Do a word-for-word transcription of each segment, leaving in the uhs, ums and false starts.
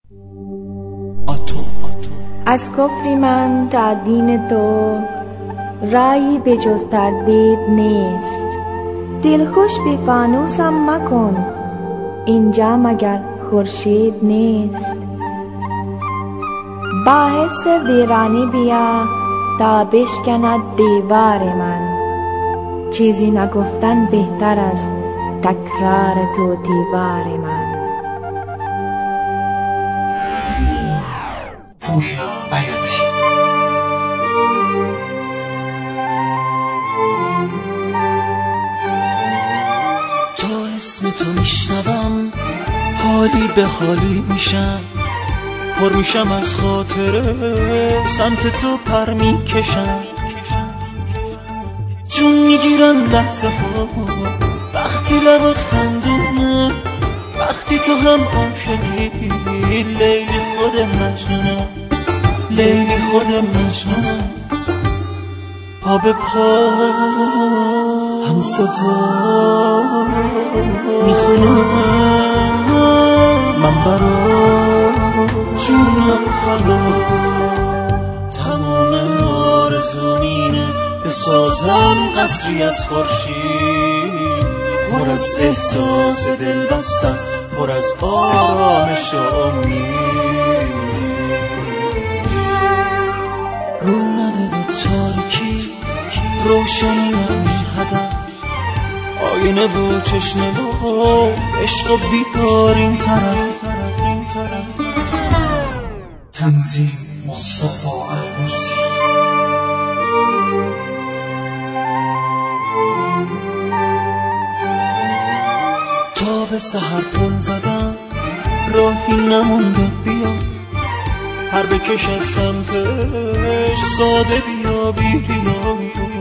آتو از کفری من تا دین تو رایی به جز تردید نیست. دلخوش به فانوسم مکن، اینجا مگر خورشید نیست. باعث ویرانی بیا تا بشکند دیوار من، چیزی نگفتن بهتر از تکرار تو دیوار من. پویا بیاتی تا اسم تو میشنوم حالی به حالی میشم، پر میشم از خاطره سمت تو پر میکشم. جون میگیرن لحظه ها وقتی لبات خندونه، وقتی تو هم عاشقی لیلی خود مجنونه، لیلی خود مجنونه. پا به پا هم صدا میخونه، من برا جونم خدا تمام آرزومینه بسازم قصری از خورشید، پر از احساس دل بستم، پر از آرامش و امید. رو نده به تاریکی روشنی هم هدف، آینه و چشمه و عشق و بیدار این طرف. تنظیم مصطفی البوسی. تا به سحر پل زدم راهی نمونده، بیا هر بکش از سمتش ساده بیا بی ریا.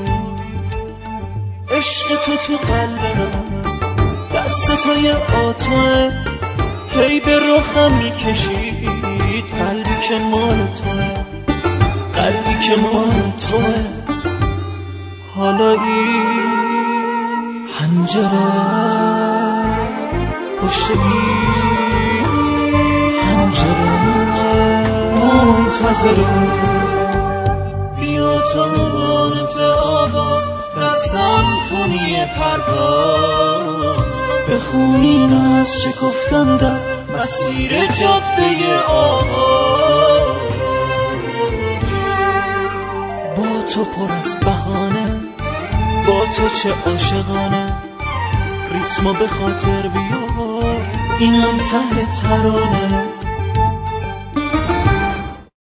عشق تو تو قلب من دست توی آتوه، هی به رخم میکشید قلبی که مال توه، قلبی که مال توه. حالا این حنجره پشت این حنجره منتظره، بیا تا مبانت آواز در سمفونی پرواز بخونیم از شکفتن در مسیر جاده آواز. با تو پر از بهانه، با تو چه عاشقانه، ریتمو به خاطر بیار اینم ته ترانه.